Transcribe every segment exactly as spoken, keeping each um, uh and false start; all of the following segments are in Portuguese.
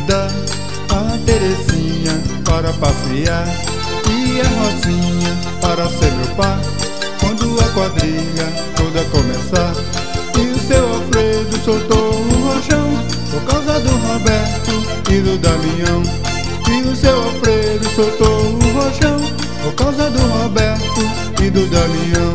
convidar a Terezinha para passear e a Rosinha para ser meu par, quando a quadrilha toda começar. E o seu Alfredo soltou um rojão por causa do Roberto e do Damião. E o seu Alfredo soltou um rojão por causa do Roberto e do Damião.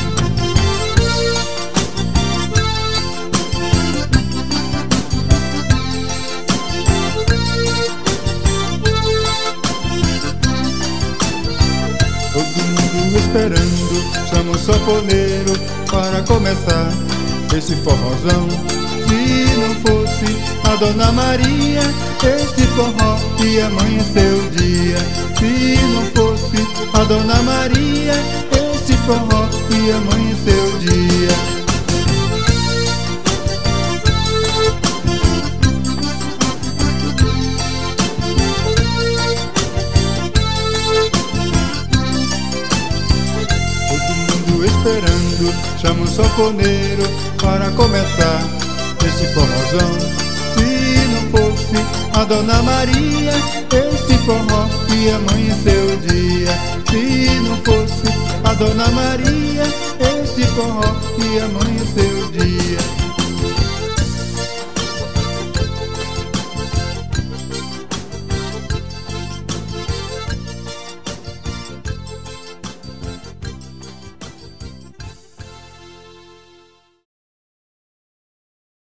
Todo mundo esperando, chama o sanfoneiro para começar esse forrozão. Se não fosse a Dona Maria, esse forró ia amanhecer o dia. Se não fosse a Dona Maria, esse forró ia amanhecer o dia. Esperando, chama o sanfoneiro para começar esse forrozão. Se não fosse a Dona Maria, esse forró ia amanhecer o dia. Se não fosse a Dona Maria, esse forró ia amanhecer o dia.